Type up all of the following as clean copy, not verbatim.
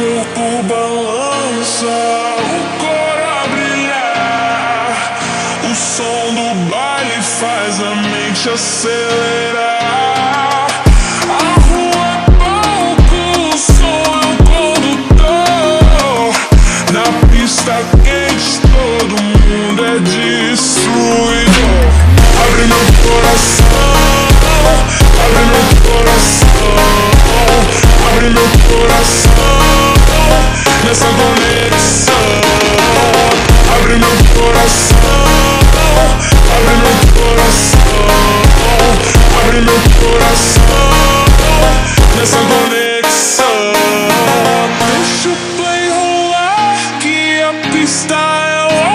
corpo balança, o cor a brilhar. O som do baile faz a mente acelerar. A rua é palco, o som é o condutor. Na pista quente todo mundo é destruidor. Abre meu coração, abre meu coração, abre meu coração nessa conexão. Abre meu coração, abre meu coração, abre meu coração nessa conexão. Deixa o play rolar que a pista é o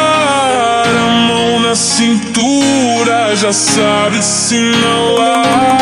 altar. A mão na cintura já sabe se não há.